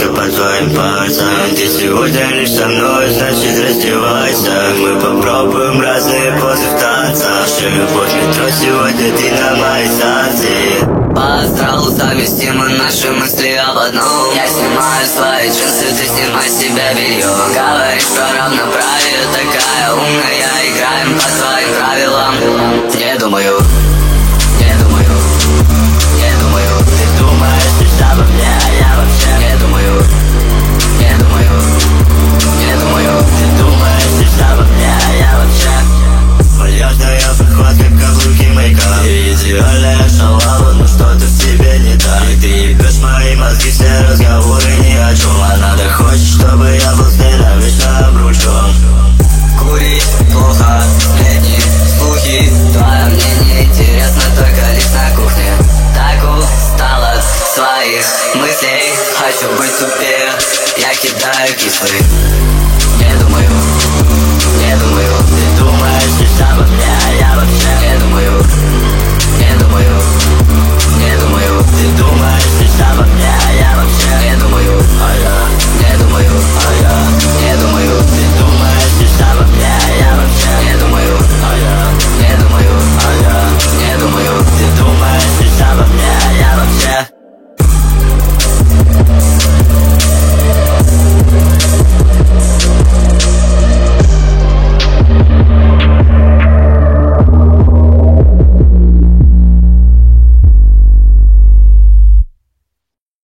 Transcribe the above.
близко по твоим пальцам. Ты сегодня лишь со мной, значит раздевайся. Мы попробуем разные позы в танцах. Наша любовь метро, сегодня ты на моей станции. По астралу совместимы наши мысли об одном. Я снимаю свои джинсы, ты снимай с себя белье. Говоришь про равноправие, такая умная. Играем по твоим правилам. Не думаю, не думаю, не думаю. Ты думаешь лишь обо мне, а я вообще не думаю, не думаю, не думаю. Ты думаешь лишь обо мне, а я вообще вальяжная походка, каблуки мейкап. Ты идеальная шалава, но что-то в тебе не так. И ты ебешь мои мозги, все разговоры ни о чем. А надо хочет, чтобы я был с ней навечно обручен. Курить плохо, сплетни, слухи. Твое мнение интересно только лишь на кухне. Так устал от своих мыслей. Хочу быть тупее, я кидаю кислый. Не думаю, не думаю. Ты думаешь лишь обо мне, а я вообще не думаю, не думаю, не думаю. Ты думаешь лишь обо мне, а я